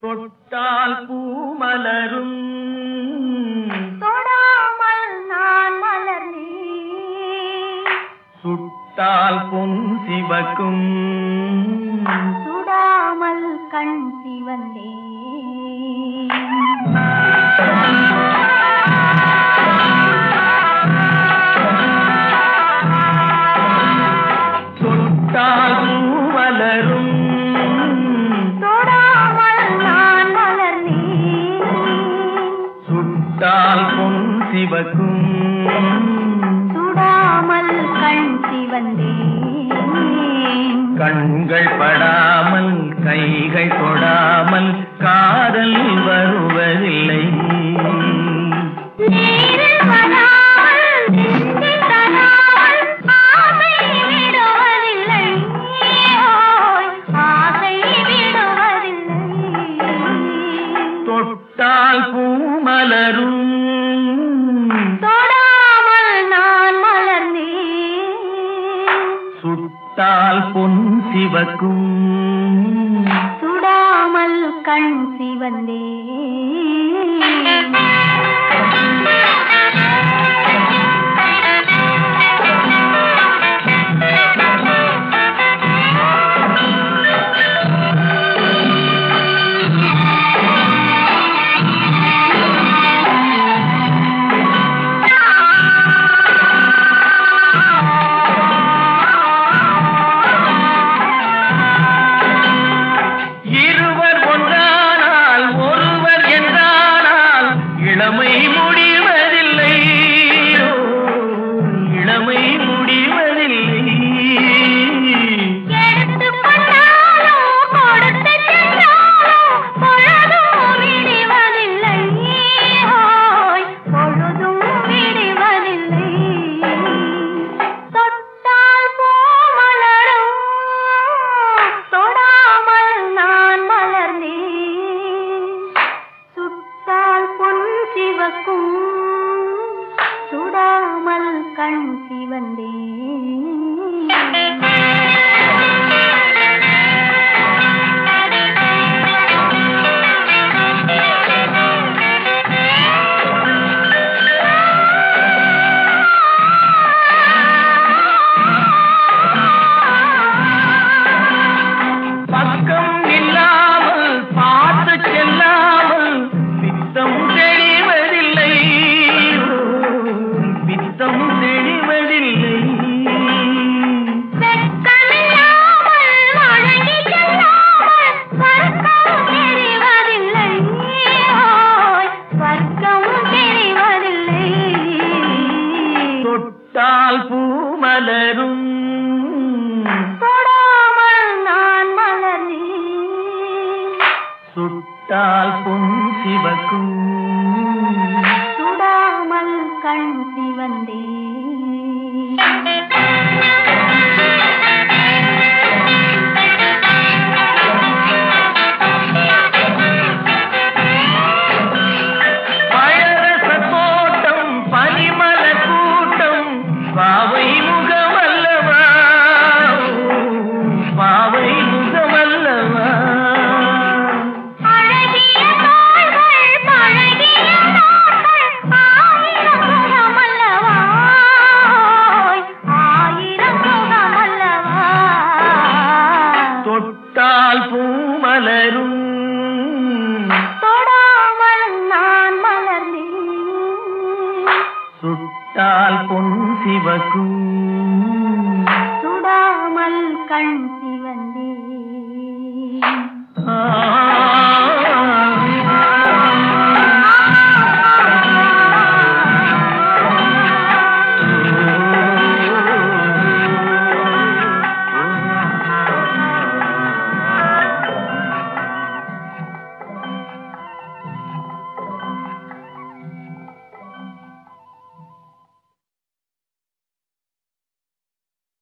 தொட்டால் பூமலரும் தொடாமல் நான் மலர்ந்தேன். சுட்டால் பொன் சிவக்கும் சுடாமல் கண் சிவந்தேன். தொட்டால் பூமலரும் சுட்டால் பொன் சிவக்கும் சுடாமல் கண் சிவந்தேன். கண்கள் படாமல் கைகள் தொடாமல் காதல் வருவதில்லை. நீரில் வராமல் நெஞ்சில் தராமல் ஆசை விடுவதில்லை. ஓய், ஆசை விடுவதில்லை. தொட்டால் பூமலரும் தொடாமல் நான் மலர்ந்தேன். சுட்டால் பொன் சிவக்கும் சுடாமல் கண் சிவந்தேன். இளமை முடிவதில்லை, இளமை முடிவதில்லை. எடுத்துக் கொண்டாலும் கொடுத்துச் சென்றாலும் பொழுதும் விடுவதில்லை. ஓய், பொழுதும் விடுவதில்லை. தொட்டால் பூமலரும் தொடாமல் நான் மலர்ந்தேன். சுட்டால் பொன் சிவக்கும் சுடாமல் கண் சிவந்தேன். பக்கம் இல்லாமல் பார்த்து செல்லாமல் பித்தம் தெளிவதில்லை, பித்தம் தெளிவதில்லை. வெட்கமில்லாமல் வழங்கி செல்லாமல் ஸ்வர்க்கம் தெரிவதில்லை. ஓய், ஸ்வர்க்கம் தெரிவதில்லை. தொட்டால் பூமலரும் தொடாமல் நான் மலர்ந்தேன். சுட்டால் பொன் சிவக்கும் சுடாமல் கண் சிவந்தேன். பழரச தோட்டம் பனிமல கூட்டம் பாவை முகமல்லவா, பாவை முகமல்லவா. அழகிய தாள்கள் பழகிய நாட்கள் ஆயிரம் முகமல்லவா, ஆயிரம் முகமல்லவா. தொட்டால் பூமலரும் தொடாமல் நான் மலர்ந்தேன். சுட்டால் பொன் சிவக்கும் சுடாமல் கண்